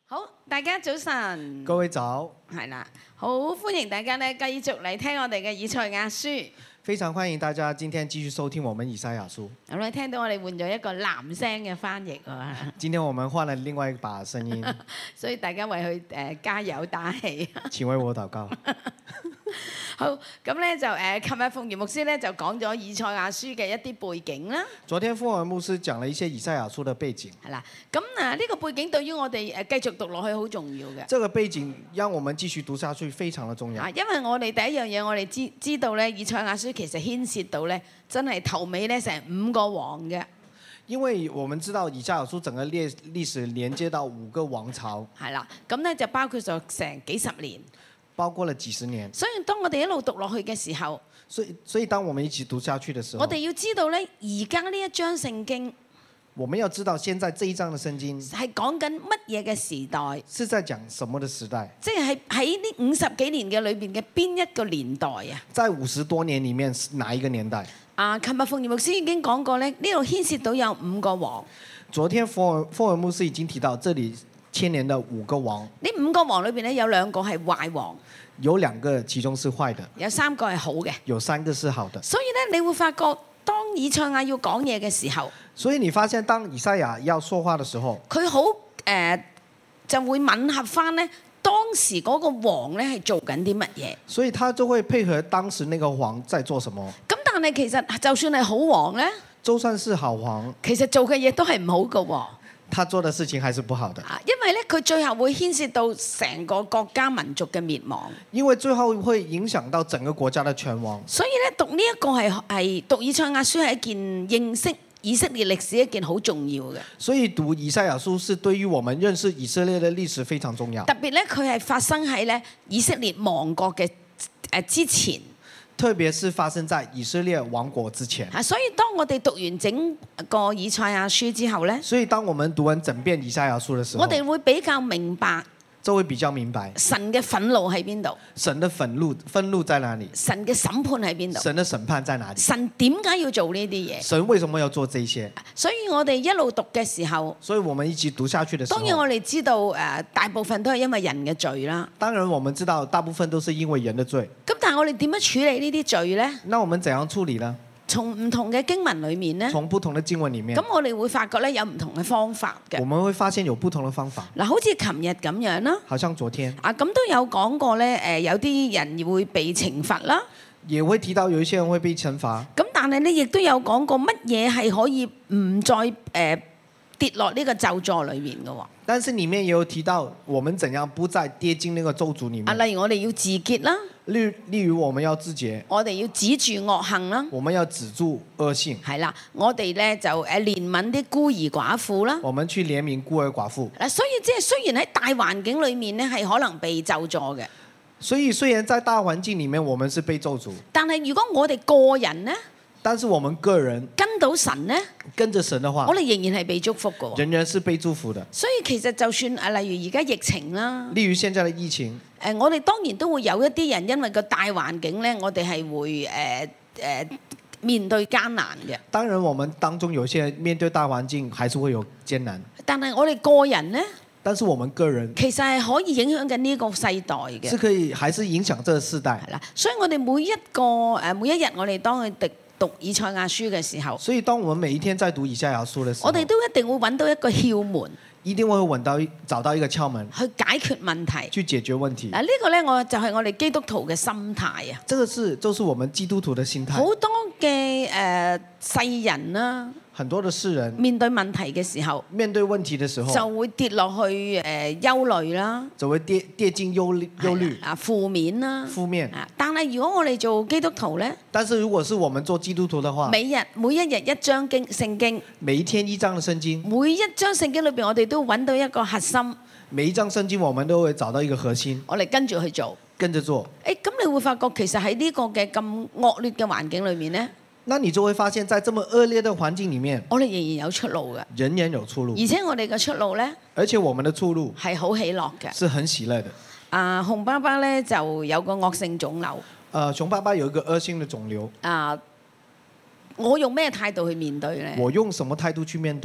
好，大家早晨。 各位早， 係啦，好歡迎大家咧繼續嚟聽我哋嘅以賽亞書。 非常歡迎大家今天繼續收聽我們以賽亞書。 咁你聽到我哋換咗一個男聲嘅翻譯喎， 今天我們換了另外一把聲音， 所以大家為佢加油打氣。 請為我禱告。 好，咁咧就琴日鳳儀牧師咧就講咗以賽亞書嘅一啲背景啦。 昨天富爾牧師講了一些以賽亞書的背景。 係啦，咁呢個背景對於我哋繼續讀落去好重要嘅。 這個背景讓我們繼續讀下去非常的重要。 因為我哋第一樣嘢，我哋知道咧，以賽亞書其實牽涉到咧，真係頭尾咧成5個王嘅。 因為我們知道以賽亞書整個歷史連接到5個王朝。 係啦，咁咧就包括咗成幾十年。 包括了幾十年。 所以當我哋一路讀落去嘅時候， 所以當我們一起讀下去的時候， 我哋要知道咧，而家呢一章聖經， 我們要知道現在這一章的聖經係講緊乜嘢嘅時代？ 是在講什麼的時代？ 即係喺呢50幾年嘅裏邊嘅邊一個年代啊？ 在50多年裡面是哪一個年代？ 琴日鳳儀牧師已經講過咧，呢度牽涉到有5個王。 昨天福爾牧師已經提到，這裡牽連的5個王。 呢5個王裏邊咧，有2個係壞王。 有2個其中是壞的， 有3個係好嘅， 有3個是好的。 所以咧，你會發覺當以賽亞要講嘢嘅時候， 所以你發現當以賽亞要說話的時候， 佢好就會吻合翻咧當時嗰個王咧係做緊啲乜嘢。 所以他就會配合當時那個王在做什麼。 咁但係其實就算係好王咧， 就算是好王， 其實做嘅嘢都係唔好嘅喎。 他做的事情還是不好的， 因為咧佢最後會牽涉到成個國家民族嘅滅亡。 因為最後會影響到整個國家的全亡。 所以咧讀呢一個係讀以賽亞書係一件認識以色列歷史一件好重要嘅。 所以讀以賽亞書是對於我們認識以色列的歷史非常重要。 特別咧佢係發生喺咧以色列亡國嘅之前。 特別是發生在以色列亡國之前。 所以當我哋讀完整個以賽亞書之後咧， 所以當我們讀完整遍以賽亞書的時候， 我哋會比較明白， 就會比較明白神嘅憤怒喺邊度， 神的憤怒在哪裡， 神嘅審判喺邊度， 神的審判在哪裡， 神點解要做呢啲嘢， 神為什麼要做這些。 所以我哋一路讀嘅時候， 所以我們一起讀下去的時候， 當然我哋知道大部分都係因為人嘅罪啦。 當然我們知道大部分都是因為人的罪。 咁但係我哋點樣處理呢啲罪呢？ 那我們怎樣處理呢？ 從唔同嘅經文裏面呢， 從不同的經文裡面， 咁我哋會發覺咧有唔同嘅方法嘅。 我們會發現有不同的方法。 嗱，好似琴日咁樣啦， 好像昨天咁都有講過咧，有啲人會被懲罰啦， 也會提到有一些人會被懲罰。 咁但係咧亦都有講過乜嘢係可以唔再跌落呢個咒詛裏面嘅喎。 但是裡面也有提到我們怎樣不再跌進那個咒詛裡面。 例如我哋要自潔啦， 例如我們要自潔， 我哋要止住惡行啦， 我們要止住惡性。 係啦，我哋咧就憐憫啲孤兒寡婦啦。 我們去憐憫孤兒寡婦。 嗱，所以即係雖然喺大環境裏面咧係可能被咒詛嘅， 所以雖然在大環境裡面我們是被咒詛， 但係如果我哋個人咧， 但是我們個人跟到神咧， 跟着神的話， 我哋仍然係被祝福嘅。 仍然是被祝福的。 所以其實就算例如而家疫情啦， 例如現在的疫情， 我哋當然都會有一啲人因為個大環境咧，我哋係會面對艱難嘅。 當然我們當中有些人面對大環境還是會有艱難， 但係我哋個人咧， 但是我們個人其實係可以影響緊呢個世代嘅， 是可以還是影響這個世代。 係啦，所以我哋每一日我哋當去讀以賽亞書嘅時候， 所以當我們每一天在讀以賽亞書的時候， 我哋都一定會揾到一個竅門， 一定會找到一個竅門去解決問題， 去解決問題。 嗱，呢個咧我就係我哋基督徒嘅心態啊。 這個就是我們基督徒的心態。 好多嘅世人啦， 很多的世人面對問題嘅時候， 面對問題的時候， 就會跌落去憂慮啦， 就會跌進憂慮負面啦， 負面。 但係如果我哋做基督徒咧， 但是如果是我們做基督徒的話， 每一日一章聖經， 每一天一章的聖經， 每一章聖經裏邊我哋都揾到一個核心， 每一章聖經我們都會找到一個核心， 我哋跟住去做， 跟着做。 咁你會發覺其實喺呢個嘅咁惡劣嘅環境裏面咧， 那你就會發現在這麼惡劣的環境裡面， 我哋仍然有出路嘅， 仍然有出路， 而且我哋嘅出路咧， 而且我們的出路係好喜樂嘅， 是很喜樂的。 熊爸爸咧就有個惡性腫瘤， 熊爸爸有一個惡性的腫瘤。 我用咩態度去面對呢？ 我用什麼態度去面對呢？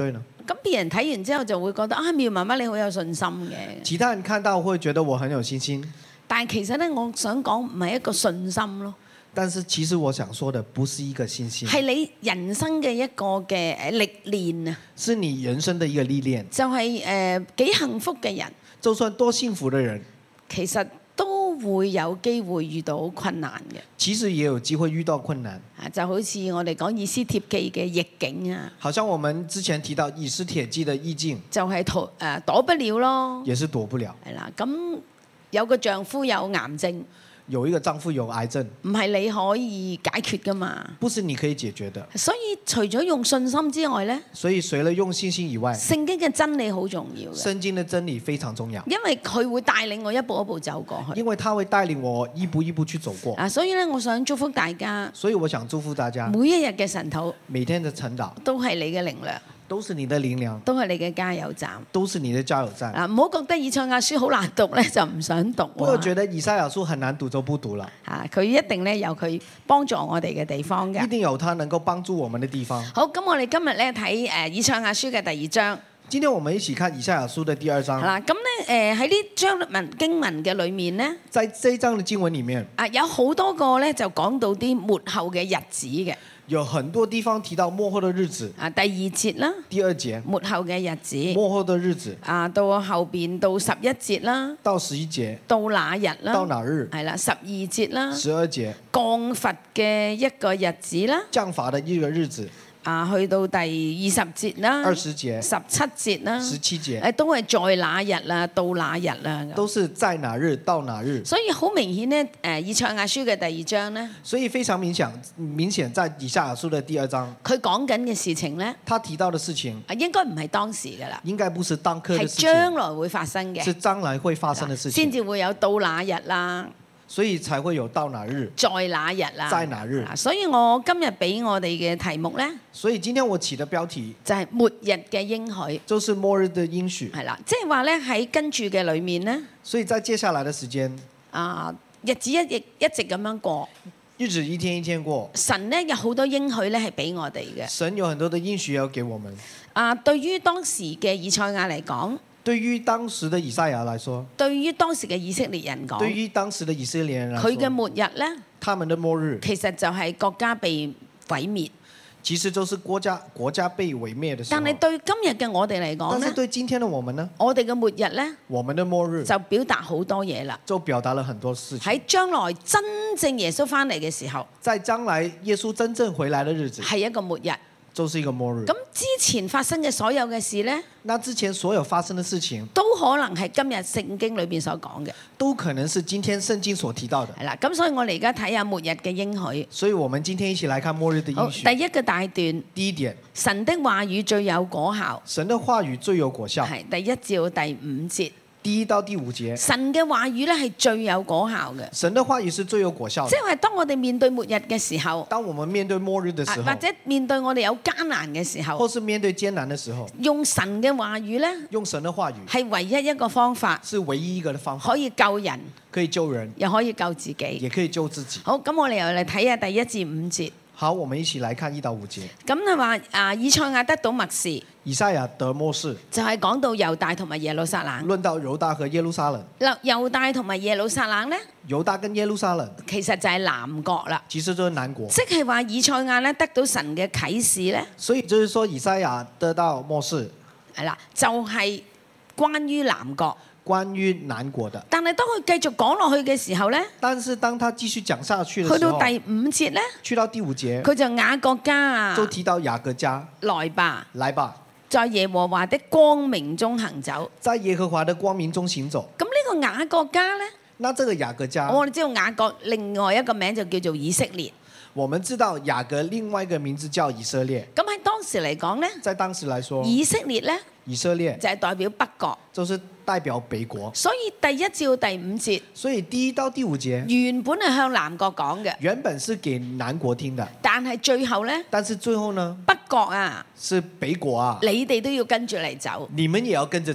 咁別人睇完之後就會覺得啊，妙媽媽你好有信心嘅。 其他人看到會覺得我很有信心， 但係其實咧，我想講唔係一個信心咯， 但是其實我想說的不是一個信心， 係你人生嘅一個嘅歷練啊， 是你人生的一個歷練。 就係幾幸福嘅人， 就算多幸福的人， 其實都會有機會遇到困難嘅。 其實也有機會遇到困難。 啊，就好似我哋講以斯帖記嘅逆境啊， 好像我們之前提到以斯帖記的意境， 就係躲不了咯。 也是躲不了。 係啦，咁有個丈夫有癌症， 有一個丈夫有癌症， 唔係你可以解決噶嘛。 不是你可以解決的。 所以除咗用信心之外呢， 所以除了用信心以外， 聖經嘅真理好重要嘅， 聖經的真理非常重要， 因為佢會帶領我一步一步走過去。 因為它會帶領我一步一步去走過。 啊，所以咧，我想祝福大家， 所以我想祝福大家， 每一日嘅晨禱每天的晨禱都係你嘅靈糧， 都是你的靈糧， 都係你嘅加油站。 都是你的加油站。 啊，唔好覺得以賽亞書好難讀咧，就唔想讀不過覺得以賽亞書很難讀就不讀了。 啊，佢一定咧有佢幫助我哋嘅地方一嘅。 定有它能夠幫助我們的地方。 好，咁我哋今日咧睇以賽亞書嘅第2章。 今天我們一起看以賽亞書的第2章。 係啦，咁咧喺呢章經文嘅裏面咧， 在這一章的經文裡面， 啊有好多個咧就講到啲末後嘅日子嘅。 有很多地方提到末後的日子。 啊，第2節啦， 第2節， 末後嘅日子。 末後的日子。 啊，到後邊到11節啦， 到11節， 到那日啦， 到哪日？ 係啦，12節啦， 12節， 降罰嘅一個日子啦， 降罰的一個日子。 啊，去到第20節啦 ，20節 ，17節啦 ，17節， 都係在那日啦，到那日啦， 都是在哪日到哪日。 所以好明顯呢，以賽亞書嘅第2章呢， 所以非常明顯在以賽亞書的第2章， 佢講緊嘅事情呢， 他提到的事情， 應該唔係當時噶啦， 應該不是當刻的係事情， 將來會發生嘅， 是將來會發生的事情， 先至會有到那日啦。 所以才會有到哪日， 在那日啦， 在哪日。 所以我今日俾我哋嘅題目呢， 所以今天我起的標題就係末日嘅應許， 就是末日的應許。 係啦，即係話呢，喺跟住嘅裏面呢， 所以在接下來的時間， 日子一直咁樣過， 日子一天一天過， 神呢有好多應許呢係俾我哋嘅。 神有很多的應許要給我們。 對於當時嘅以賽亞嚟講， 對於當時的以賽亞來說， 對於當時嘅以色列人講， 對於當時的以色列人來說， 佢嘅末日呢， 他們的末日其實就係國家被毀滅。 其實就是國家被毀滅的時候。 但係對今日嘅我哋嚟講但是呢， 對今天的我們呢？ 我哋嘅末日呢， 我們的末日就表達好多嘢啦。 就表達了很多事情。 喺將來真正耶穌翻嚟嘅時候， 在將來耶穌真正回來的日子， 係一個末日。 就是一個末日。 咁之前發生嘅所有嘅事呢， 那之前所有發生的事情， 都可能係今日聖經裏邊所講嘅， 都可能是今天聖經所提到的。 係啦。咁所以我哋而家睇下末日嘅應許。 所以我們今天一起來看末日的好， 應許。 第一個大段， 第一點， 神的話語最有果效， 神的話語最有果效。 係第1至到第5節。 第1到第5節， 神嘅話語咧係最有果效嘅， 神的話語是最有果效的。 即係話當我哋面對末日嘅時候， 當我們面對末日的時候， 或者面對我哋有艱難嘅時候， 或是面對艱難的時候， 用神嘅話語咧用神的話語係唯一一個方法， 是唯一一個的方法， 可以救人， 可以救人， 又可以救自己。 也可以救自己。 好，咁我哋又嚟睇下第1至5節。 好，我們一起來看1到5節。 咁就話以賽亞得到默示， 以賽亞得默示， 就係講到猶大同埋耶路撒冷。 論到猶大和耶路撒冷。 嗱，猶大同埋耶路撒冷咧， 猶大跟耶路撒冷其實就係南國啦， 其實就是南國。 即係話以賽亞咧得到神嘅啟示咧， 所以就是說以賽亞得到默示， 係啦，就係關於南國。 關於南國的。 但係當佢繼續講落去嘅時候咧， 但是當他繼續講下去的時候， 去到第5節咧， 去到第5節， 佢就雅各家啊， 就提到雅各家， 來吧， 來吧， 在耶和華的光明中行走。 在耶和華的光明中行走。 咁呢個雅各家咧， 那這個雅各家， 我哋知道雅各另外一個名就叫做以色列。 我們知道雅各另外一個名字叫以色列。 咁喺當時嚟講咧， 在當時來說， 以色列咧以色列就係代表北國， 就是代表北國。 所以第1至到第5節， 所以第1到第5節原本係向南國講嘅， 原本是給南國聽的， 但係最後咧， 但是最後呢， 北國啊， 是北國啊， 你哋都要跟住嚟走。 你們也要跟着走。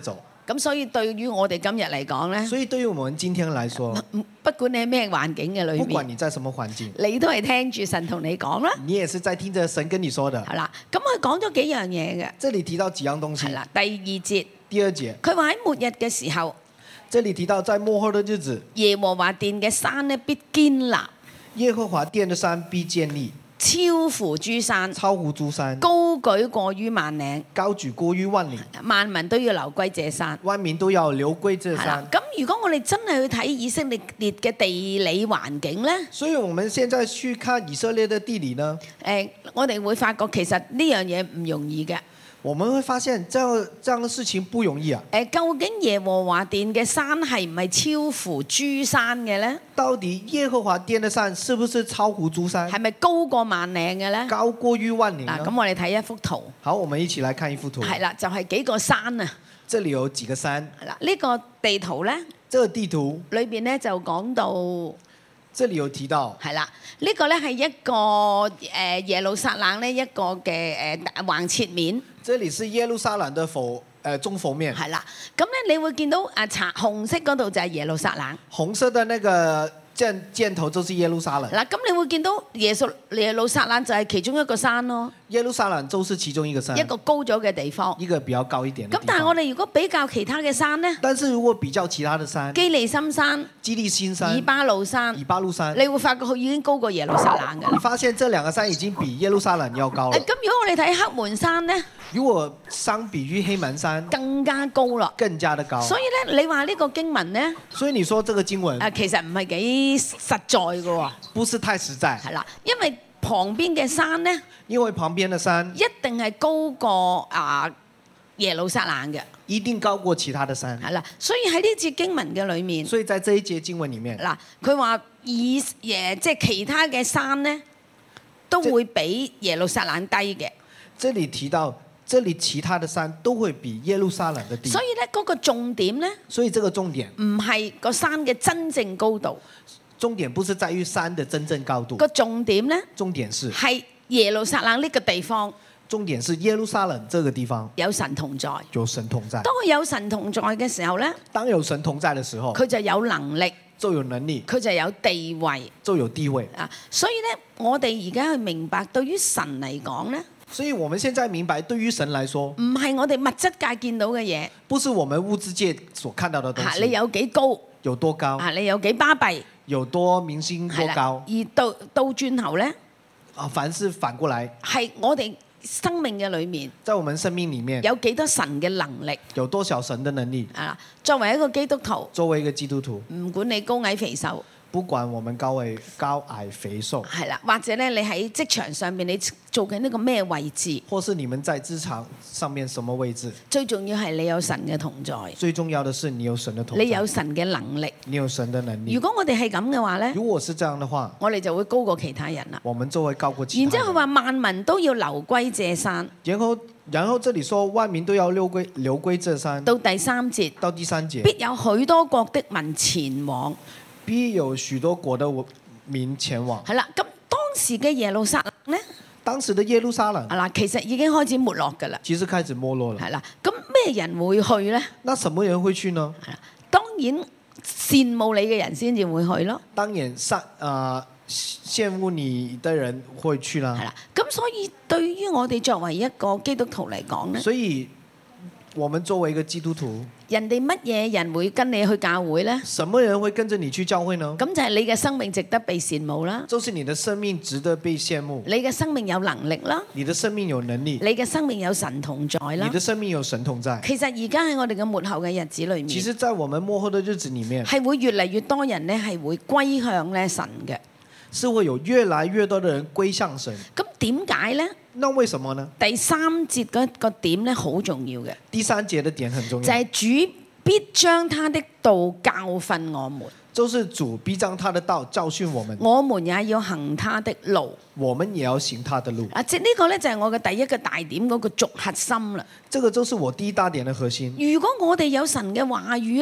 咁所以對於我哋今日嚟講咧， 所以對於我們今天來說， 不管你喺咩環境嘅裏不管面， 你在什麼環境， 你都係聽住神同你講啦。 你也是在聽着神跟你說的。 係啦，咁佢講咗幾樣嘢嘅。 這裡提到幾樣東西。 係啦，第二節， 第二節， 佢話喺末日嘅時候， 這裡提到在末後的日子， 耶和華殿嘅山咧必堅立， 耶和華殿的山必建立， 超乎諸山， 超乎諸山， 高舉過於萬嶺， 高舉過於萬嶺， 萬民都要流歸這山。 萬民都要流歸這係啦山。， 咁如果我哋真係去睇以色列嘅地理環境咧， 所以我們現在去看以色列的地理呢， 我哋會發覺其實呢樣嘢唔容易嘅。 我們會發現這樣的事情不容易啊。 究竟耶和華殿嘅山係唔係超乎諸山嘅咧？ 到底耶和華殿的山是不是超乎諸山， 係咪高過萬嶺嘅咧？ 高過於萬嶺嗱， 呢？ 咁我哋睇一幅圖， 好，我們一起來看一幅圖。 係啦，就係幾個山啊。 這裡有幾個山， 係啦，呢個地圖咧， 這個地圖裏邊咧就講到這裡有提到， 係啦，呢個咧係一個耶路撒冷呢一個嘅橫切面， 這裡是耶路撒冷的中剖面， 係啦。咁咧你會見到紅色嗰度就係耶路撒冷。 紅色的那個箭頭就是耶路撒冷。 嗱，咁你會見到耶路撒冷就係其中一個山咯， 耶路撒冷就是其中一個山， 一個高咗嘅地方。 一個比較高一點的地方。 咁但係我哋如果比較其他嘅山咧， 但是如果比較其他的山， 基利心山、 基利心山、 以巴路山以，巴路山， 你會發覺佢已經高過耶路撒冷㗎啦。 你發現這兩個山已經比耶路撒冷要高了。 咁如果我哋睇黑門山咧， 如果相比於黑門山， 更加高啦。 更加的高。 所以咧，你話呢個經文咧， 所以你說這個經文其實唔係幾實在㗎喎。 不是太實在， 係啦，因為旁邊嘅山咧， 因為旁邊的山一定係高過耶路撒冷嘅。 一定高過其他的山。 係啦，所以喺呢節經文嘅裏面， 所以在這一節經文裡面， 嗱，佢話即係其他嘅山咧，都會比耶路撒冷低嘅。 這裡提到，這裡其他的山都會比耶路撒冷的低。 所以咧，嗰個重點咧， 所以這個重點， 唔係個山嘅真正高度， 重點不是在於山的真正高度， 個重點咧重點是係耶路撒冷呢個地方重點是耶路撒冷這個地方有神同在。 有神同在。 當佢有神同在嘅時候咧， 當有神同在的時候， 佢就有能力， 就有能力， 佢就有地位就有地位。 啊！所以咧，我哋而家去明白，對於神嚟講咧， 所以我們現在明白，對於神來說， 唔係我哋物質界見到嘅嘢不是我們物質界所看到的東西。 你有幾高有多高， 你有幾巴閉， 有多明星多高。 而到轉頭咧， 凡是反過來， 係我哋生命嘅裏面在我們生命裡面有幾多神嘅能力有多少神的能力。 啊！作為一個基督徒， 作為一個基督徒， 唔管你高矮肥瘦， 不管我們高矮肥瘦， 係啦，或者咧你喺職場上面你做緊呢個咩位置， 或是你們在職場上面什麼位置， 最重要係你有神嘅同在， 最重要的是你有神的同在， 你有神嘅能力。 你有神的能力。 如果我哋係咁嘅話咧， 如果是這樣的話， 我哋就會高過其他人啦。 我們就會高過其他人。 然之後佢話萬民都要流歸這山， 然後這裡說萬民都要流歸這山。 到第三節， 到第三節， 必有許多國的民前往。 必有許多國的民前往。 係啦，咁當時嘅耶路撒冷咧， 當時的耶路撒冷嗱，其實已經開始沒落㗎啦。 其實開始沒落了。 係啦，咁咩人會去咧？ 那什麼人會去呢？ 係啦，當然羨慕你嘅人先至會去咯。 當然羨慕你的人會去啦。 係啦，咁所以對於我哋作為一個基督徒嚟講咧， 所以我們作為一個基督徒， 人哋乜嘢人會跟你去教會咧？ 什麼人會跟着你去教會呢？ 咁就係你嘅生命值得被羨慕啦， 就是你的生命值得被羨慕， 你嘅生命有能力啦， 你的生命有能力， 你嘅生命有神同在啦你。的生命有神同在。 其實而家喺我哋嘅末後嘅日子裏面， 其實，在我們末後的日子裡面， 係會越嚟越多人咧係會歸向咧神嘅。 是會有越來越多的人歸向神。 咁點解呢？ 那為什麼呢？ 第三節嗰個點咧好重要嘅， 第三節的點很重要， 就係主必將他的道教訓我們， 就是主必將他的道教訓我們， 我們也要行他的路。 我們也要行他的路。 即係呢個咧就係我嘅第一個大點嗰個軸核心啦。 這個就是我第一大點的核心。 如果我哋有神嘅話語呢，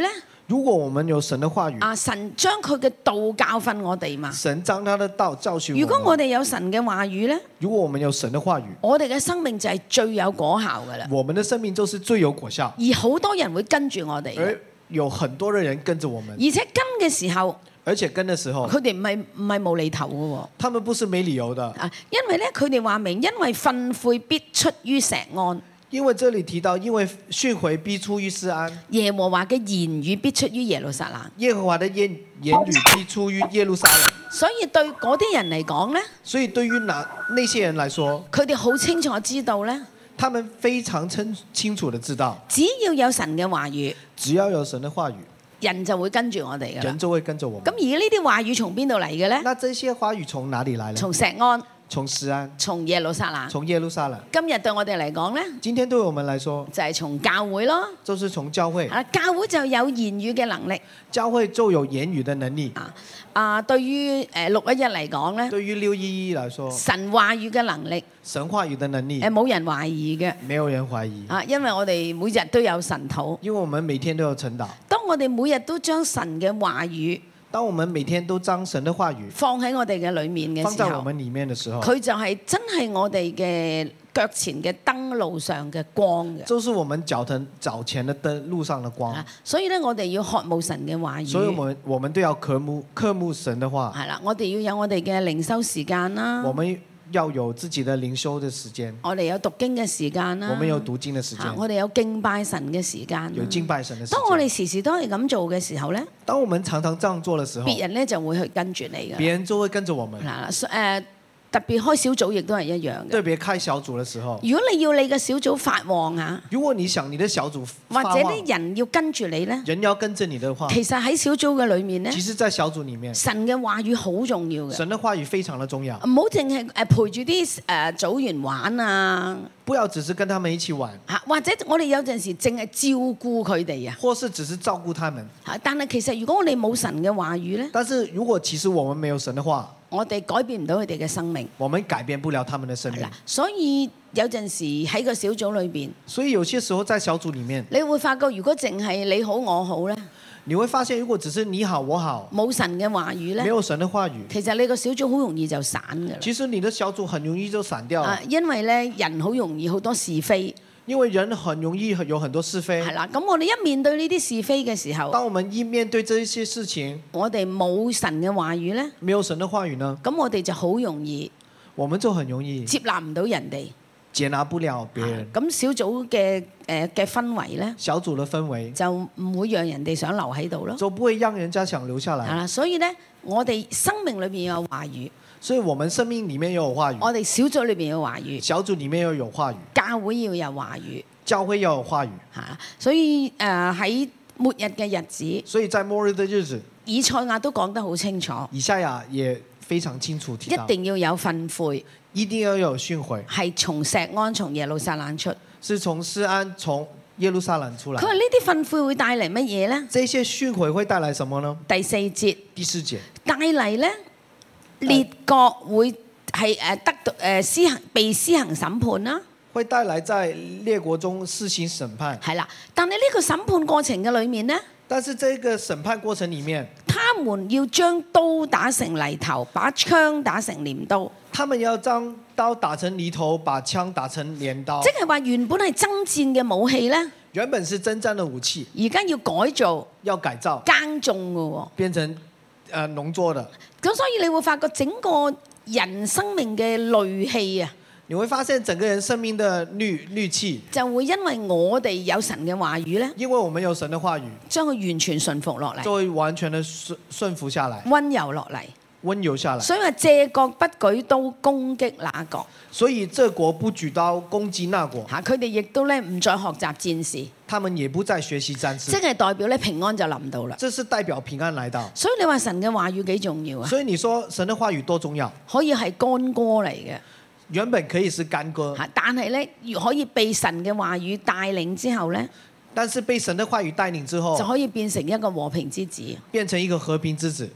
如果我們有神的話語， 神將佢嘅道教訓我哋嘛。 神將他的道教訓如果我們。 我哋有神嘅話語呢， 如果我們有神的話語， 我哋嘅生命就係最有果效噶啦。 我們的生命就是最有果效， 而好多人會跟住我哋嘅， 而有很多的人跟着我們， 而且跟嘅時候， 而且跟的時候， 佢哋唔係無厘頭嘅喎。 他們不是沒理由的。 因為咧佢哋話明，因為訓誨必出於錫安， 因為這裡提到，因為訓誨必出於錫安， 耶和華嘅言語必出於耶路撒冷。 耶和華的言語必出於耶路撒冷。 所以對嗰啲人嚟講咧， 所以對於那些人來說， 佢哋好清楚知道咧， 他們非常清楚的知道， 只要有神嘅話語， 只要有神的話語， 人就會跟住我哋噶啦人。就會跟着我們。 咁而呢啲話語從邊度嚟嘅咧？ 那這些話語從哪裡來呢？ 從錫安， 從錫安， 從耶路撒冷。 從耶路撒冷。 今日對我哋嚟講咧， 今天對我們來說， 就係從教會咯。 就是從教會， 教會就有言語嘅能力。 教會就有言語的能力。 對於611嚟講咧， 對於611來說， 神話語嘅能力， 神話語的能力， 冇人懷疑嘅。 沒有人懷疑。 因為我哋每日都有神禱。 因為我們每天都有晨禱。 當我哋每日都將神嘅話語， 當我們每天都將神的話語放喺我哋嘅裏面嘅時候， 放在我們裡面的時候， 佢就係真係我哋嘅腳前嘅燈路上嘅光嘅。 就是我們腳前的燈路上的光。 所以咧，我哋要渴慕神嘅話語。 所以我們都要渴慕神的話。 係啦，我哋要有我哋嘅靈修時間啦。 我們要有自己的靈修的時間。 我哋有讀經嘅時間啦。 我們有讀經的時間。 我哋有敬拜神嘅時間。 有敬拜神的時間。 當我哋時時都係咁做嘅時候咧， 當我們常常這樣做的時候， 別人咧就會去跟住你嘅。 別人就會跟着我們。 特別開小組亦都係一樣嘅。 特別開小組的時候， 如果你要你嘅小組發旺啊， 如果你想你的小組發旺， 或者啲人要跟住你咧， 人要跟着你的話， 其實喺小組嘅裏面咧， 其實在小組裡面， 神嘅話語好重要嘅。 神的話語非常的重要。 唔好淨係陪住啲組員玩啊， 不要只是跟他們一起玩， 或者我哋有陣時淨係照顧佢哋啊， 或是只是照顧他們。 但係其實如果我哋冇神嘅話語咧， 但是如果其實我們沒有神的話， 我哋改變唔到佢哋嘅生命， 我們改變不了他們的生命。 所以有陣時喺個小組裏邊， 所以有些時候在小組裡面， 你會發覺如果淨係你好我好咧， 你會發現如果只是你好我好， 冇神嘅話語咧， 沒有神的話語， 其實你個小組好容易就散㗎啦。 其實你的小組很容易就散掉了。 因為咧人好容易好多是非。 因為人很容易有很多是非。 係啦，咁我哋一面對呢啲是非嘅時候， 當我們一面對這些事情， 我哋冇神嘅話語咧， 沒有神的話語呢， 咁我哋就好容易， 我們就很容易接納唔到人哋， 接納不了別人。 咁小組嘅氛圍咧， 小組的氛圍就唔會讓人哋想留喺度咯， 就不會讓人家想留下來。 係啦，所以咧，我哋生命裏邊有話語。 所以我們生命裡面要有話語， 我哋小組裏邊有話語， 小組裡面要有話語， 教會要有話語， 教會要有話語。 所以喺末日嘅日子， 所以在末日的日子， 以賽亞都講得好清楚， 以賽亞也非常清楚提到， 一定要有訓誨， 一定要有訓誨， 係從錫安從耶路撒冷出， 是從錫安從耶路撒冷出來。 佢話呢啲訓誨會帶嚟乜嘢呢？ 這些訓誨會帶來什麼呢？ 第4節， 第4節帶嚟呢列國會係得到被施行審判啦， 會帶來在列國中施行審判。 係啦，但係呢個審判過程嘅裏面呢， 但是這個審判過程裡面， 他們要將刀打成犁頭，把槍打成鐮刀。 他們要將刀打成犁頭，把槍打成鐮刀。 即係話原本係爭戰嘅武器呢， 原本是征戰的武器， 而家要改造、 要改造、 耕種嘅喎， 變成農作的。 咁所以你會發覺整個人生命嘅戾氣啊， 你會發現整個人生命的戾氣， 就會因為我哋有神嘅話語呢， 因為我們有神的話語， 將佢完全順服落嚟， 就會完全的順服下來， 溫柔落嚟。 溫柔下來。 所以話這國不舉刀攻擊那國， 所以這國不舉刀攻擊那國， 佢哋亦都咧唔再學習戰事， 他們也不再學習戰士， 即係代表咧平安就臨到啦。 這是代表平安來到。 所以你話神嘅話語幾重要啊？ 所以你說神的話語多重要？ 可以係乾歌嚟嘅， 原本可以是干戈， 但係咧可以被神嘅話語帶領之後咧， 但是被神的話語帶領之後， 就可以變成一個和平之子。 變成一個和平之子。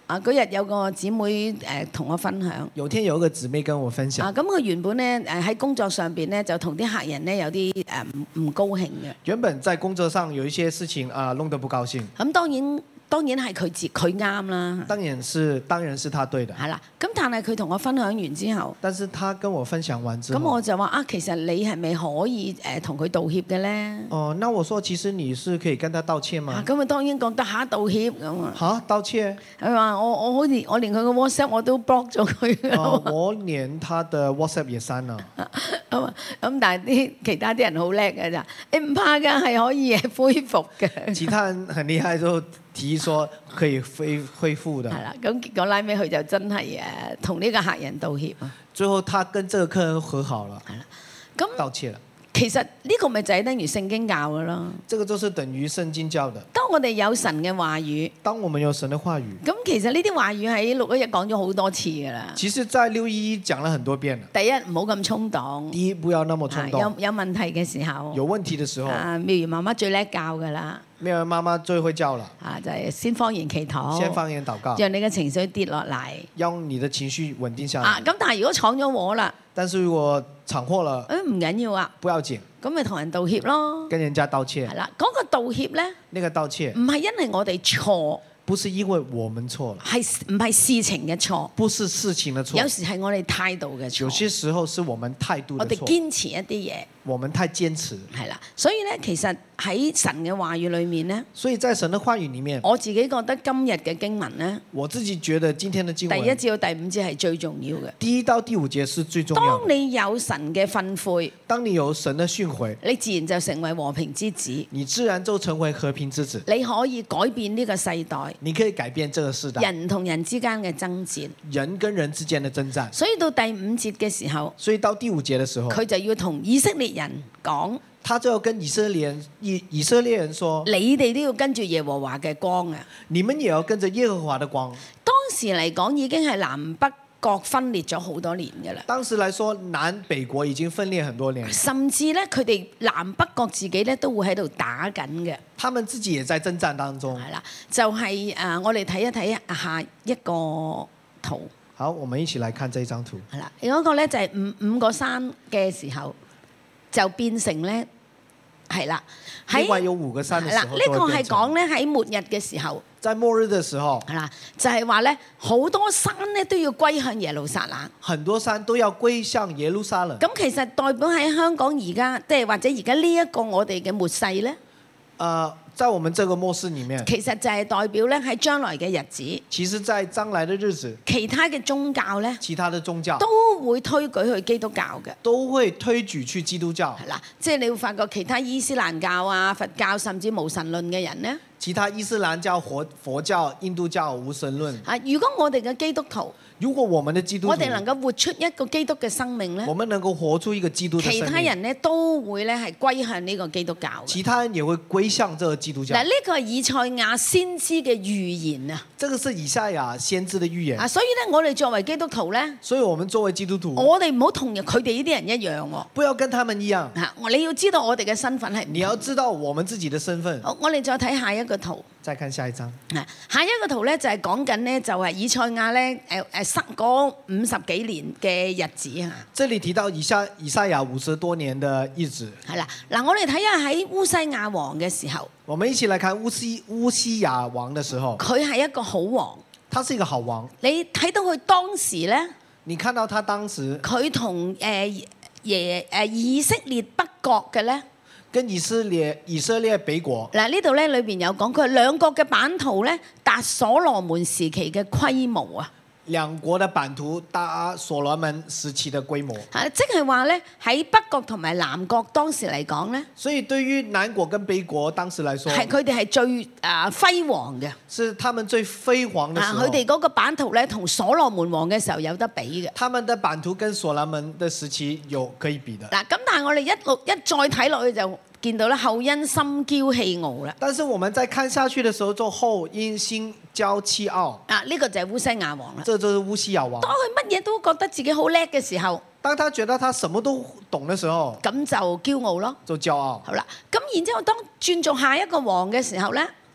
嗰日有個姊妹同我分享。 有天有一個姊妹跟我分享， 咁佢原本咧喺工作上邊咧就同啲客人咧有啲唔高興嘅。 原本在工作上有一些事情弄得不高興。 咁當然係佢啱啦。 當然是他對的。 係啦，咁但係佢同我分享完之後， 但是他跟我分享完之後， 咁我就話其實你係咪可以同佢道歉嘅咧？ 哦，那我說其實你是可以跟他道歉嗎？ 咁佢當然講得下道歉咁啊。 嚇，道歉？ 佢話我好似我連佢個 WhatsApp 我都 block 咗佢。 我連他的 WhatsApp 也刪了。 咁但係啲其他啲人好叻嘅咋，你唔怕㗎，係可以恢復嘅。 其他人很厲害，就提議說可以恢復的。 係啦，咁結果拉尾佢就真係同呢個客人道歉啊。 最後他跟這個客人和好了。 係啦，咁道歉了。 其實呢個咪就係等於聖經教嘅咯。 這個就是等於聖經教的。 當我哋有神嘅話語， 當我們有神的話語， 咁其實呢啲話語喺611講咗好多次㗎啦。 其實在611講了很多遍了。 第一唔好咁衝動。 第一，不要那麼衝動。 有問題嘅時候。 有問題的時候。 妙如媽媽最叻教㗎啦。 妙如媽媽最會教了。 就係先方言祈禱。 先方言禱告。 讓你嘅情緒跌落嚟。 讓你的情緒穩定下來。 咁但係如果闖咗禍啦。 但是如果闖禍了。 唔緊要啊。 不要緊。 咁咪同人道歉咯。 跟人家道歉。 係啦，嗰個道歉咧。 那個道歉。 唔係因為我哋錯。 不是因為我們錯了。 係唔係事情嘅錯？ 不是事情的錯。 有時係我哋態度嘅錯。 有些時候是我們態度的錯。 我哋堅持一啲嘢。 我們太堅持。 係啦，所以咧，其實喺神嘅話語裏面咧， 所以在神的話語裡面， 我自己覺得今日嘅經文咧， 我自己覺得今天的經文第1至到第5節係最重要嘅。 第1到第5節是最重要的。 當你有神嘅訓誨， 當你有神的訓誨， 你自然就成為和平之子。 你自然就成為和平之子。 你可以改變呢個世代。 你可以改變這個世代。 人同人之間嘅爭戰。 人跟人之間的爭戰。 所以到第5節嘅時候， 所以到第5節的時候， 佢就要同以色列人講。 他就要跟以色列人說： 你哋都要跟住耶和華嘅光啊！ 你們也要跟着耶和華的光。 當時嚟講已經係南北國分裂咗好多年㗎啦。 當時來說，南北國已經分裂很多年。 甚至咧，佢哋南北國自己咧都會喺度打緊嘅。 他們自己也在征戰當中。 係啦，就係我哋睇一睇下一個圖。 好，我們一起來看這張圖。 係啦，嗰個咧就係五個山嘅時候，就變成咧係啦。 另外有5個山嘅時候， 呢個係講咧喺末日嘅時候。 在末日嘅時候。 係啦，就係話咧好多山咧都要歸向耶路撒冷。 很多山都要歸向耶路撒冷。 咁其實代表喺香港而家，即係或者而家呢一個我哋嘅末世咧。 在我們這個末世裡面， 其實就係代表咧喺將來嘅日子。 其實，在將來的日子， 其他嘅宗教咧， 其他的宗教都會推舉去基督教嘅， 都會推舉去基督教。 係啦，即係你會發覺其他伊斯蘭教啊、佛教甚至無神論嘅人咧， 其他伊斯蘭教、佛教、印度教無神論。 如果我哋嘅基督徒， 如果我們的基督徒， 我哋能夠活出一個基督嘅生命咧， 我們能夠活出一個基督的生命， 其他人咧都會咧係歸向呢個基督教。 其他人也會歸向這個基督教。 嗱，呢個係以賽亞先知嘅預言啊！ 這個是以賽亞先知的預言。 所以咧，我哋作為基督徒咧， 所以我們作為基督徒， 我哋唔好同佢哋呢啲人一樣喎。 不要跟他們一樣。 你要知道我哋嘅身份係。 你要知道我們自己的身份。 好，我哋再睇下一個圖。 再看下一張。 下一個圖咧就係講緊咧，就係以賽亞咧嗰50幾年嘅日子啊。 這裡提到以賽亞50多年的日子。 係啦，嗱，我哋睇下喺烏西亞王嘅時候。 我們一起來看烏西亞王的時候。 佢係一個好王。 他是一個好王。 你睇到佢當時咧？ 你看到他當時。 佢同以色列北國嘅咧？ 跟以色列北國。 嗱，呢度咧裏邊有講，佢兩國嘅版圖咧達所羅門時期嘅規模啊。 兩國的版圖達所羅門時期的規模。 即係話咧喺北國同埋南國當時嚟講咧。 所以對於南國跟北國當時來說， 係佢哋係最輝煌嘅。 是他們最輝煌的時候。 佢哋嗰個版圖咧同所羅門王嘅時候有得比嘅。 他們的版圖跟所羅門的時期有可以比的。 嗱，咁但係我哋一再睇落去就見到咧後因心驕氣傲啦。 但是我們在看下去的時候，就後因心驕氣傲。 呢個就係烏西亞王啦。 這就是烏西亞王。 當佢乜嘢都覺得自己好叻嘅時候， 當他覺得他什麼都懂的時候， 咁就驕傲咯。 就驕傲。 好啦，咁然之後當轉做下一個王嘅時候咧，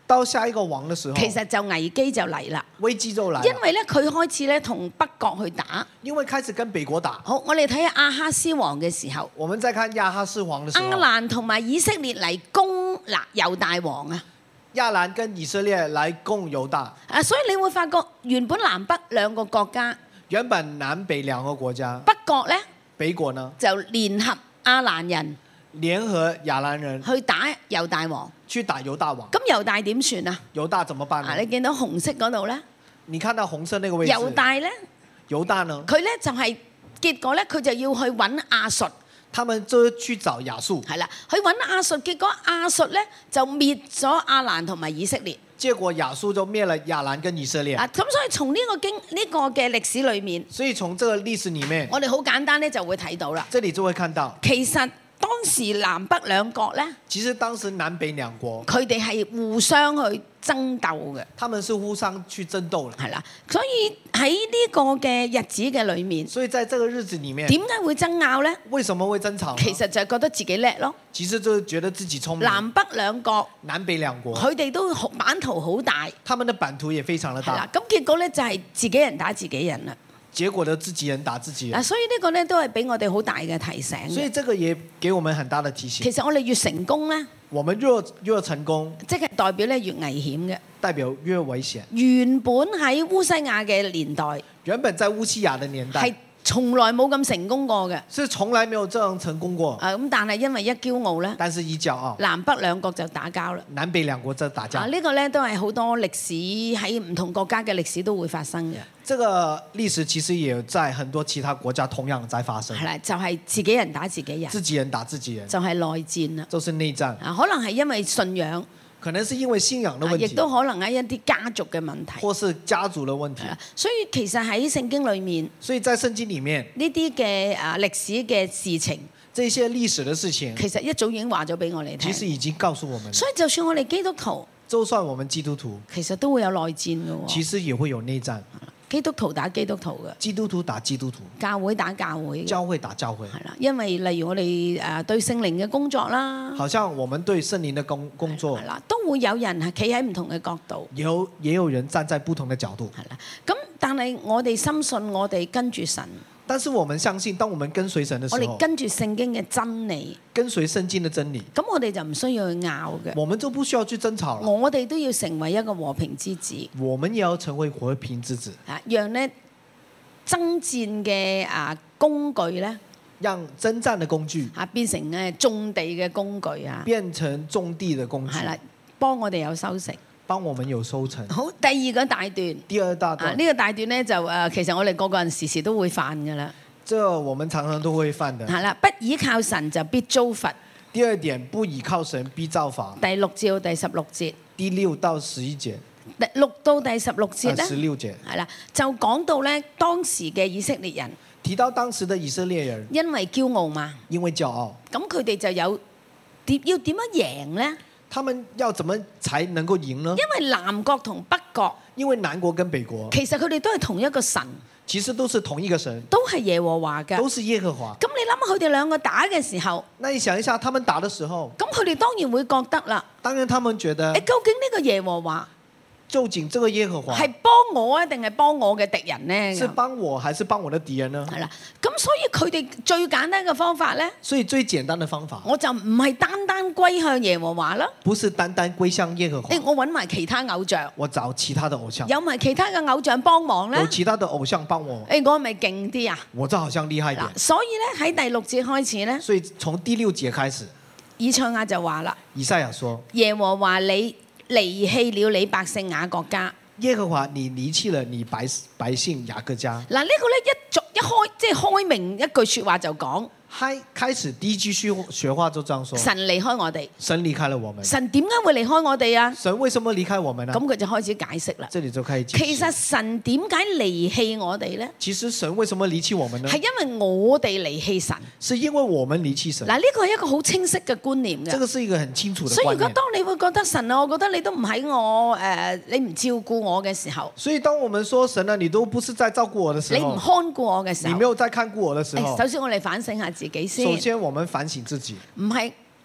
到下一個王的時候， 其實就危機就嚟啦。 危機就來了， 因為咧佢開始咧同北國去打。 因為開始跟北國打。 好，我哋睇下亞哈斯王嘅時候， 我們再看亞哈斯王的時候， 亞蘭同埋以色列嚟攻猶大王啊。 亞蘭跟以色列來攻猶大。 所以你會發覺原本南北兩個國家， 原本南北兩個國家， 北國咧北國呢就聯合亞蘭人聯合亞蘭人去打猶大王。 去打猶大王。 咁猶大點算啊？ 猶大怎麼辦呢？ 你見到紅色嗰度咧？ 你看到紅色那個位置， 猶大咧， 猶大呢？ 佢咧就係結果咧，佢就要去揾亞述。 他們就去找亞述。 係啦，去揾亞述，結果亞述咧就滅咗亞蘭同埋以色列。 結果亞述就滅了亞蘭跟以色列。 咁所以從呢個嘅歷史裏面， 所以從這個歷史裡面， 我哋好簡單咧就會睇到啦。 這裡就會看到， 其實當時南北兩國咧， 其實當時南北兩國， 佢哋係互相去爭鬥嘅。 他們是互相去爭鬥嘅。 係啦，所以喺呢個嘅日子嘅裏面， 所以在這個日子裡面， 點解會爭拗咧？ 為什麼會爭吵呢？ 其實就係覺得自己叻咯。 其實就覺得自己聰明。 南北兩國， 南北兩國， 佢哋都版圖好大， 他們的版圖也非常的大。 係啦，咁結果咧就係自己人打自己人啦。 結果呢，自己人打自己人。 所以呢個咧都係俾我哋好大嘅提醒。 所以這個也給我們很大的提醒。 其實我哋越成功咧， 我們越成功， 即係代表咧越危險嘅。 代表越危險。 原本喺烏西亞嘅年代， 原本在烏西亞的年代， 係從來冇咁成功過嘅。 是從來沒有這樣成功過。 咁但係因為一驕傲咧， 但是一驕傲， 南北兩國就打交啦。 南北兩國就打架。 呢個咧都係好多歷史喺唔同國家嘅歷史都會發生嘅。 這個歷史其實也在很多其他國家同樣在發生。 係啦，就係自己人打自己人， 自己人打自己人， 就係內戰啦。 就是內戰。 可能係因為信仰， 可能是因為信仰的問題， 亦都可能係一啲家族嘅問題， 或是家族的問題。 所以其實喺聖經裏面， 所以在聖經裡面呢啲嘅歷史嘅事情， 這些歷史的事情， 其實一早已經話咗俾我哋聽。 其實已經告訴我們。 所以就算我哋基督徒， 就算我們基督徒， 其實都會有內戰嘅喎。 其實也會有內戰。 基督徒打基督徒嘅， 基督徒打基督徒， 教會打教會， 教會打教會。 係啦，因為例如我哋對聖靈嘅工作啦， 好像我們對聖靈的工作， 係啦，都會有人係企喺唔同嘅角度， 也有人站在不同的角度。 係啦，咁但係我哋深信我哋跟住神。 但是我們相信，當我們跟隨神的時候， 我哋跟住聖經嘅真理， 跟隨聖經的真理， 咁我哋就唔需要去拗嘅。 我們就不需要去爭吵了。 我哋都要成為一個和平之子。 我們也要成為和平之子。 讓呢爭戰嘅工具咧， 讓征戰的工具變成種地嘅工具啊， 變成種地的工具。 係啦，幫我哋有收成。 幫我們有收成。 好，第二個大段。 第二大段。 呢個大段咧就其實我哋個個人時時都會犯㗎啦。 這我們常常都會犯的。 係啦，不倚靠神就必遭罰。 第二點，不倚靠神必遭罰。 第6至到第16節。 第6到11節。 第6到第16節咧。 16節。 係啦，就講到咧當時嘅以色列人。 提到當時的以色列人。 因為驕傲嘛。 因為驕傲。 咁佢哋就要點樣贏咧？ 他們要怎麼才能夠贏呢？ 因為南國同北國， 因為南國跟北國， 其實佢哋都係同一個神， 其實都是同一個神， 都係耶和華嘅， 都是耶和華。 咁你諗下佢哋兩個打嘅時候， 那你想一下，他們打的時候， 咁佢哋當然會覺得啦。 當然他們覺得， 究竟呢個耶和華， 究竟這個耶和華係幫我啊，定係幫我嘅敵人呢？ 是幫我還是幫我的敵人呢？ 係啦，咁所以佢哋最簡單嘅方法呢， 所以最簡單的方法， 我就唔係單單歸向耶和華啦， 不是單單歸向耶和華， 我揾埋其他偶像， 我找其他的偶像， 有埋其他嘅偶像幫忙咧， 有其他的偶像幫我， 我係咪勁啲啊？ 我這好像厲害點。 所以咧喺第6節開始咧， 所以從第6節開始， 以賽亞就話啦， 以賽亞說， 耶和華你離棄了你百姓雅各家。 耶和華，你離棄了你百姓雅各家。 嗱，呢個咧一開即係開明一句説話就講。 開始第一句説話就這樣說： 神離開我哋， 神離開了我們。 神點解會離開我哋啊？ 神為什麼離開我們呢？ 咁佢就開始解釋啦。 這裡就開始解釋。 其實神點解離棄我哋呢？ 其實神為什麼離棄我們呢？ 係因為我哋離棄神。 是因為我們離棄神。 嗱，呢個係一個好清晰嘅觀念嘅。 這個是一個很清楚的觀念。 所以如果當你會覺得神啊，我覺得你都唔喺我你唔照顧我嘅時候， 所以當我們說神啊，你都不是在照顧我的時候， 你唔看顧我嘅時候， 你沒有在看顧我的時候， 首先我哋反省下自己先。 首先我們反省自己， 唔係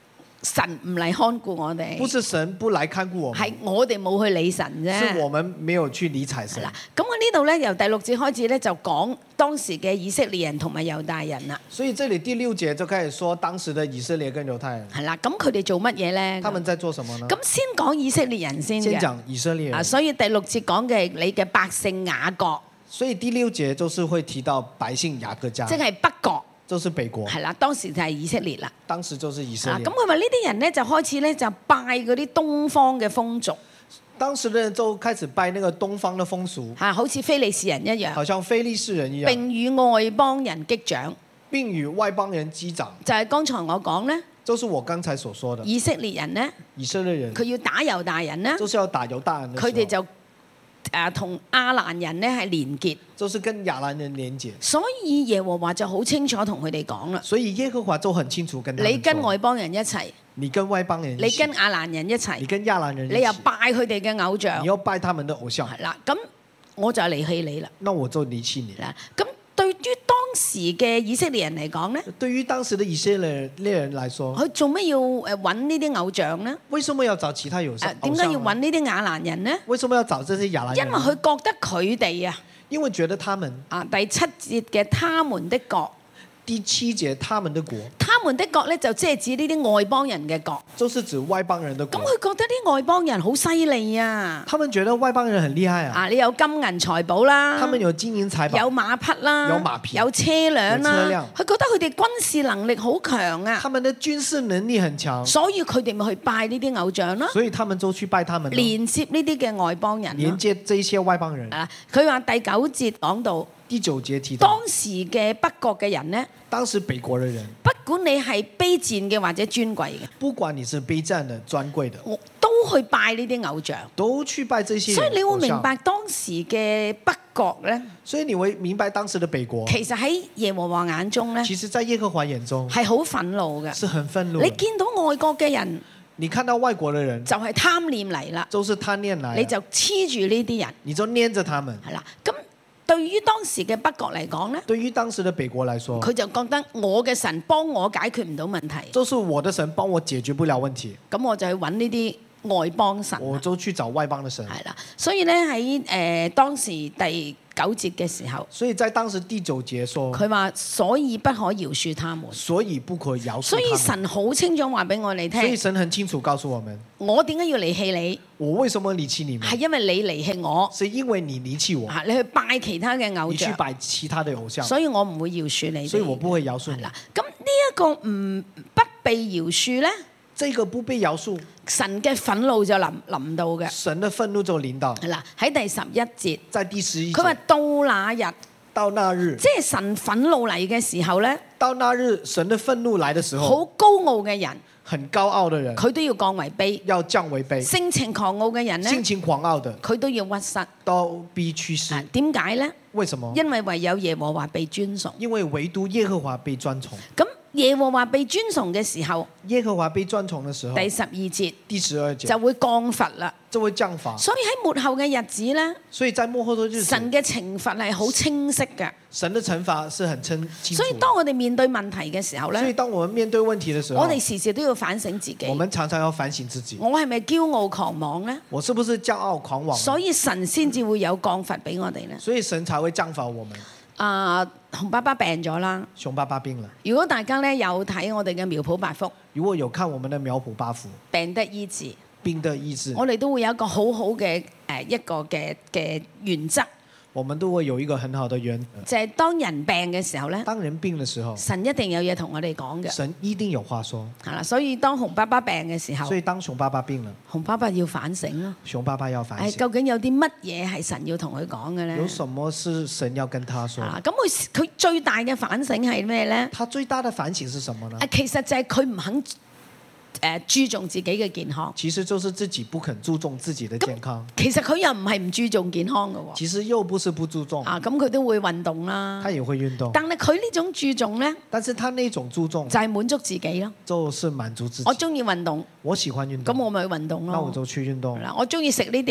神唔嚟看顧我哋， 不是神不來看顧我們， 係我哋冇去理神啫。 是我們沒有去理睬神。 嗱，咁我呢度咧由第6節開始咧就講當時嘅以色列人同埋猶大人啦。 所以這裡第6節就開始說當時的以色列跟猶太人， 係啦，咁佢哋做乜嘢咧？ 他們在做什麼呢？ 咁先講以色列人先嘅。 先講以色列人。 所以第6節講嘅你嘅百姓雅各， 所以第6節就是會提到百姓雅各家， 即係北國。 就是北國， 係啦，當時就係以色列啦。 當時就是以色列。 咁佢話呢啲人咧就開始咧就拜嗰啲東方嘅風俗。 當時的人就開始拜那個東方的風俗， 好似非利士人一樣， 好像非利士人一樣， 並與外邦人擊掌， 並與外邦人擊掌。 就係剛才我講咧， 就是我剛才所說的。 以色列人咧， 以色列人佢要打猶大人咧， 就是要打猶大人的時候， 佢哋就同亞蘭人咧係連結， 就是跟亞蘭人連結。 所以耶和華就好清楚同佢哋講啦。 所以耶和華就很清楚跟他們說， 你跟外邦人一齊， 你跟外邦人一起， 你跟亞蘭人一齊， 你跟亞蘭人一起， 你又拜佢哋嘅偶像， 你要拜他們的偶像。 係啦，咁我就離棄你啦。 那我就離棄你啦。 咁對於當時嘅以色列人嚟講咧， 對於當時的以色列人來說， 佢做咩要揾呢啲偶像咧？ 為什麼要找其他偶像？ 點解要揾呢啲亞蘭人咧？ 為什麼要找這些亞蘭人？ 因為佢覺得佢哋啊， 因為覺得他們第7節嘅他們的國， 第7節他們的國， 他們的國咧就即係指呢啲外邦人嘅國， 就是指外邦人的國。 咁佢覺得啲外邦人好犀利啊！ 他們覺得外邦人很厲害啊！ 你有金銀財寶啦， 他們有金銀財寶， 有馬匹啦， 有馬匹， 有車輛啦， 有車輛。 佢覺得佢哋軍事能力好強啊！ 他們的軍事能力很強， 所以佢哋咪去拜呢啲偶像咯。 所以他們就去拜他們， 連接呢啲嘅外邦人， 連接這些外邦人。 佢話第9節講到， 第9節提到當時嘅北國嘅人呢， 當時北國嘅人， 不管你係卑賤嘅或者尊貴嘅， 不管你是卑賤的、尊貴的， 都去拜呢啲偶像， 都去拜這些。 所以你會明白當時嘅北國呢， 所以你會明白當時的北國， 其實喺耶和華眼中呢， 其實在耶和華眼中係好憤怒嘅， 是很憤怒。 你見到外國嘅人， 你看到外國的人就係貪念嚟啦， 就是貪念來， 你就黐住呢啲人， 你就黏着他們。 係啦，咁對於當時嘅北國嚟講呢， 對於當時的北國來說， 佢就覺得我嘅神幫我解決唔到問題， 就是我的神幫我解決不了問題， 咁我就去揾呢啲外邦神， 我就去找外邦的神。 係啦，所以咧喺當時第9節嘅時候， 所以在當時第9節說， 佢話所以不可饒恕他們， 所以不可饒恕他們。 所以神好清楚話俾我哋聽， 所以神很清楚告訴我們， 我點解要離棄你？ 我為什麼離棄你們？ 係因為你離棄我， 是因為你離棄我， 你去拜其他嘅偶像， 你去拜其他的偶像， 所以我唔會饒恕你哋。 所以我不會饒恕你。 咁呢一個不被饒恕咧？ 這個不被饒恕， 神嘅憤怒就臨到嘅。 神的憤怒就臨到。 嗱，喺第11節， 在第11節， 佢話到那日， 到那日， 即係神憤怒嚟嘅時候咧， 到那日神的憤怒來的時候， 好高傲嘅人， 很高傲的人， 佢都要降為卑， 要降為卑； 性情狂傲嘅人咧， 性情狂傲的， 佢都要屈膝， 都必屈膝。 點解咧？ 為什麼？ 因為唯有耶和華被尊崇， 因為唯獨耶和華被尊崇。 咁耶和華被尊崇嘅時候， 耶和華被尊崇的時候， 第12節， 第12節就會降罰啦， 就會降罰。 所以喺末後嘅日子咧， 所以在末後的日子， 神嘅懲罰係好清晰嘅。 神的懲罰是很清楚。 所以當我哋面對問題嘅時候咧， 所以當我們面對問題的時候， 我哋時時都要反省自己。 我們常常要反省自己。 我係咪驕傲狂妄咧？ 我是不是驕傲狂妄？ 所以神先至會有降罰俾我哋咧。 所以神才會降罰我們。 熊爸爸病咗啦。 熊爸爸病了。 如果大家咧有睇我哋嘅苗圃八福， 如果有看我們的苗圃八福， 病得醫治， 病得醫治， 我哋都會有一個好好嘅一個嘅原則。 我們都會有一個很好的原則， 就係當人病嘅時候咧， 當人病嘅時候， 神一定有嘢同我哋講嘅。 神一定有話說。 係啦，所以當熊爸爸病嘅時候， 所以當熊爸爸病了， 熊爸爸要反省咯。 熊爸爸要反省。 究竟有啲乜嘢係神要同佢講嘅咧？ 有什麼是神要跟他說？ 咁佢最大嘅反省係咩咧？ 他最大的反省是什麼呢？ 其實就係佢唔肯注重自己嘅健康。 其實就是自己不肯注重自己的健康。 其實佢又唔係唔注重健康嘅喎。 其實又不是不注重。 咁佢都會運動啦。 他也會運動。 但係佢呢種注重咧， 但是他那種注重就係滿足自己咯。 就是滿足自己。 我中意運動， 我喜歡運動， 咁我咪去運動咯。 那我就去運動。 我中意食呢啲，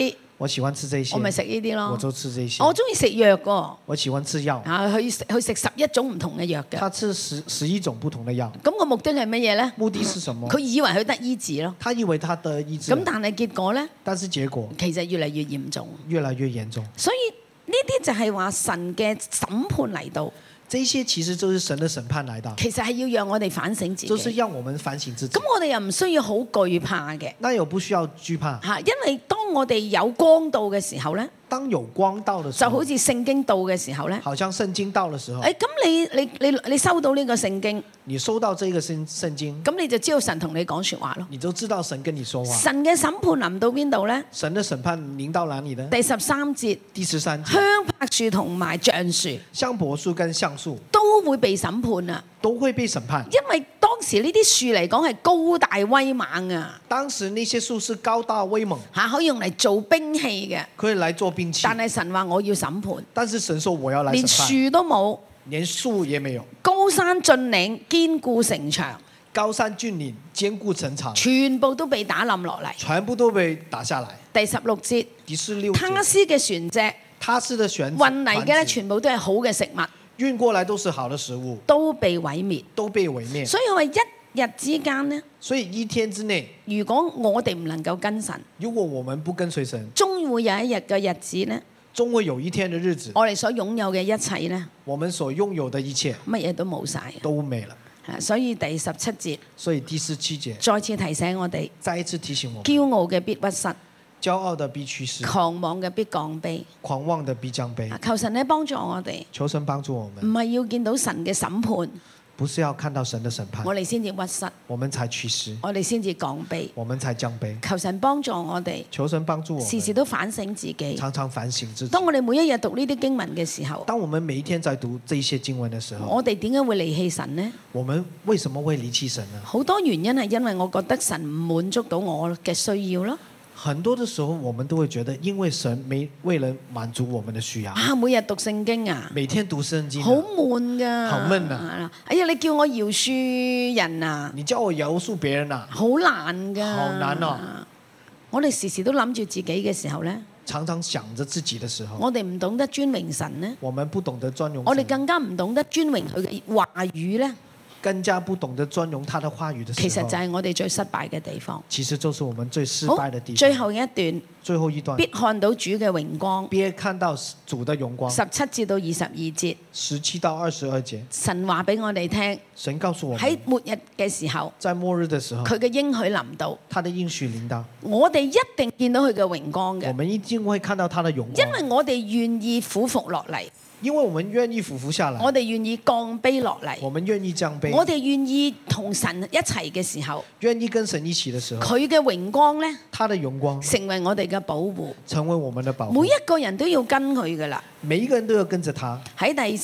我喜歡吃這些， 我咪食呢啲咯。 我就吃這些。 我中意食藥㗎， 我喜歡吃藥。 佢食11種唔同嘅藥嘅。 他吃11種不同的藥。 咁個目的係乜嘢咧？ 目的是什麼？ 佢以為佢得醫治咯。 他以為他得醫治。 咁但係結果咧？ 但是結果其實越嚟越嚴重。 越來越嚴重。 所以呢啲就係話神嘅審判嚟到。 這些其實就是神的審判來到。 其實係要讓我哋反省自己。 就是讓我們反省自己。 咁我哋又唔需要好懼怕嘅。 那又不需要懼怕。 嚇，因為當我哋有光到嘅時候咧。 當有光到的時候， 就好似聖經到嘅時候咧， 好像聖經到的時候， 咁你收到呢個聖經， 你收到這個聖經， 咁你就知道神同你講説話咯。 你就知道神跟你說話。 神嘅審判臨到邊度咧？ 神的審判臨到哪裡呢？ 第13節， 第13節， 香柏樹同埋橡樹， 香柏樹跟橡樹都會被審判啊！ 都會被審判， 因為當時呢啲樹嚟講係高大威猛啊！ 當時那些樹是高大威猛， 嚇可以用嚟做兵器嘅， 可以來做兵器。 但係神話我要審判， 但是神說我要來審判， 連樹都冇， 連樹也沒有。 高山峻嶺堅固城牆， 高山峻嶺堅固城牆， 全部都被打冧落嚟， 全部都被打下來。 第16節， 第16節， 他施嘅船隻， 他施的船運嚟嘅咧，全部都係好嘅食物， 運過來都是好的食物， 都被毀滅， 都被毀滅。 所以我話一日之間呢， 所以一天之內， 如果我哋唔能夠跟神， 如果我們不跟隨神， 終會有一日嘅日子呢， 終會有一天的日子， 我哋所擁有嘅一切呢， 我們所擁有的一切乜嘢都冇晒， 都沒了。 所以第17節， 所以第17節再次提醒我哋， 再一次提醒我們， 驕傲嘅必屈膝， 驕傲的必屈膝， 狂妄嘅必降卑， 狂妄的必降卑。 求神咧幫助我哋， 求神幫助我們， 唔係要見到神嘅審判， 不是要看到神的審判， 我哋先至屈膝， 我們才屈膝， 我哋先至降卑， 我們才降卑。 求神幫助我哋， 求神幫助我們， 時時都反省自己。 常常反省自己。 當我哋每一日讀呢啲經文嘅時候， 當我們每一天在讀這些經文的時候， 我哋點解會離棄神呢？ 我們為什麼會離棄神呢？ 好多原因係因為我覺得神唔滿足到我嘅需要咯。 很多的時候，我們都會覺得，因為神沒為了滿足我們的需要， 啊，每日讀聖經啊， 每天讀聖經， 好悶噶， 好悶啊！ 哎呀，你叫我饒恕人啊， 你叫我饒恕別人啊， 好難噶， 好難哦。 我哋時時都諗住自己嘅時候呢， 常常想着自己的時候， 我哋唔懂得尊榮神呢， 我們不懂得尊榮神， 我哋更加唔懂得尊榮佢嘅話語呢。 更加不懂得尊榮他的話語的時候， 其實就係我哋最失敗嘅地方。 其實就是我們最失敗的地方。 最後一段，必看到主嘅榮光， 必看到主的榮光。 17節到22節 ，17到22節， 神話俾我哋聽， 神告訴我們喺末日嘅時候， 在末日的時候， 佢嘅應許臨到， 他的應許臨到， 我哋一定見到佢嘅榮光嘅， 我們一定會看到他的榮光， 因為我哋願意俯伏落嚟。 因為我們願意俯伏下來， 我哋願意降卑落嚟， 我們願意降卑， 我哋願意同神一齊嘅時候， 願意跟神一起的時候， 佢嘅榮光呢， 他的榮光成為我哋嘅保護， 成為我們的保護， 每一個人都要跟佢噶啦， 每一個人都要跟着他。 喺第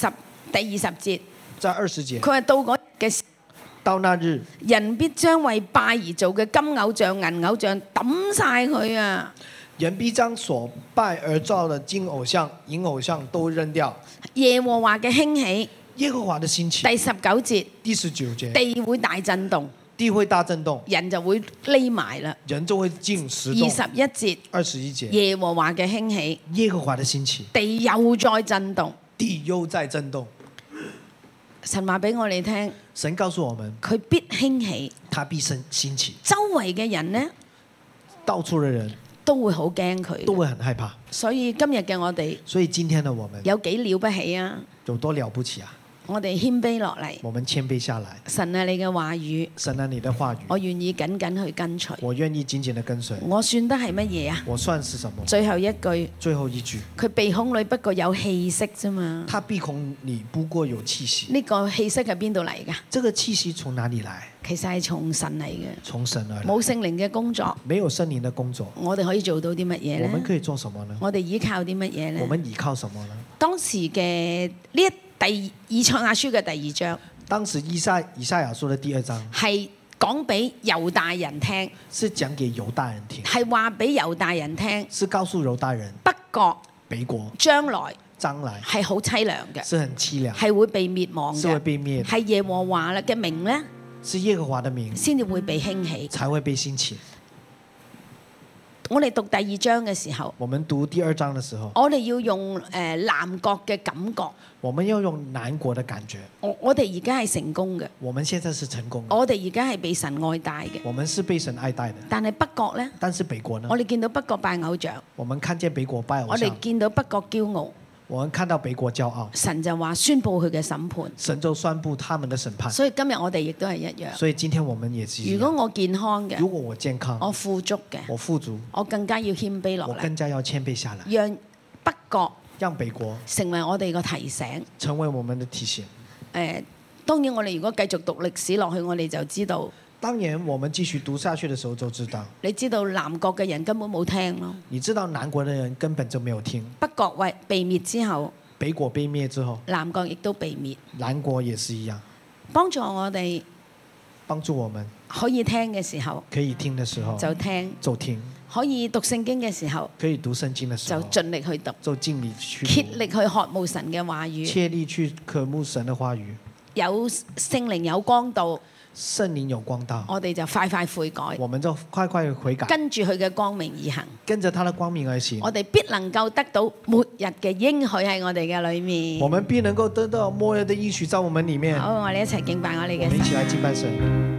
20節， 在20節， 佢話到嗰日嘅時候， 到那日， 人必將為拜而做嘅金偶像、銀偶像抌晒佢啊！ 人必將所拜而造的金偶像、銀偶像都扔掉。 耶和華嘅興起， 耶和華的興起。 第19節， 第19節， 地會大震動， 地會大震動， 人就會匿埋啦。 人就會進石洞。 21節 ，21節， 耶和華嘅興起， 耶和華的興起， 地又再震動， 地又在震動。 神話俾我哋聽， 神告訴我們， 佢必興起， 他必興起。 周圍嘅人呢， 到處的人都會好驚佢， 都會很害怕。 所以今日嘅我哋， 所以今天的我們有幾了不起啊！ 有多了不起啊！ 我哋謙卑落嚟， 我們謙卑下來。 神啊，你嘅話語， 神啊，你的話語， 我願意緊緊去跟隨。 我願意緊緊的跟隨。 我算得係乜嘢啊？ 我算是什麼？ 最後一句， 最後一句， 佢鼻孔裏不過有氣息啫嘛。 他鼻孔裏不過有氣息。 呢個氣息係邊度嚟㗎？ 這個氣息從哪裡來？ 其實係從神嚟嘅。 從神而來。 冇聖靈嘅工作， 沒有聖靈的工作， 我哋可以做到啲乜嘢呢？ 我們可以做什麼呢？ 我哋依靠啲乜嘢呢？ 我們依靠什麼呢？ 當時嘅以賽亞書嘅第2章， 當時以賽亞書的第2章係講俾猶大人聽， 是講給猶大人聽， 係話俾猶大人聽， 是告訴猶大人北國將來係好凄涼嘅， 是很凄涼， 係會被滅亡嘅， 是會被滅， 係耶和華嘅名呢， 是耶和華的名先至會被興起， 才會被興起。 我哋讀第2章嘅時候， 我們讀第2章的時候， 我哋要用南國嘅感覺。 我們要用南國的感覺。 我哋而家係成功嘅， 我們現在是成功的， 我哋而家係被神愛戴嘅。 我們是被神愛戴的。 但係北國呢？ 但是北國呢？ 我哋見到北國拜偶像， 我們看見北國拜偶我哋像， 見到北國驕傲， 我們看到北國驕傲， 神就話宣佈佢嘅審判。 神就宣布他們的審判。 所以今日我哋亦都係一樣。 所以今天我們也是一樣。 如果我健康嘅， 如果我健康， 我富足嘅， 我富足， 我更加要謙卑落嚟， 我更加要謙卑下來， 讓北國讓北國成為我哋個提醒。 成為我們的提醒。 當然我哋如果繼續讀歷史落去，我哋就知道。 當然，我們繼續讀下去的時候就知道， 你知道南國嘅人根本冇聽咯。 你知道南國的人根本就沒有聽。 北國被滅之後， 北國被滅之後， 南國亦都被滅。 南國也是一樣， 幫助我哋幫助我們可以聽嘅時候可以聽的時候就聽， 就聽， 可以讀聖經嘅時候可以讀聖經的時候就盡力去讀， 就盡力去讀， 竭力去渴慕神嘅話語， 切力去渴慕神的話語。 有聖靈有光道， 聖靈有光道， 我哋就快快悔改， 我們就快快悔改， 跟住佢嘅光明而行， 跟着他的光明而行， 我哋必能夠得到末日嘅應許喺我哋嘅裏面。 我們必能夠得到末日的應許在我們裡面。 好，我哋一齊敬拜我哋嘅我們一起來敬拜神。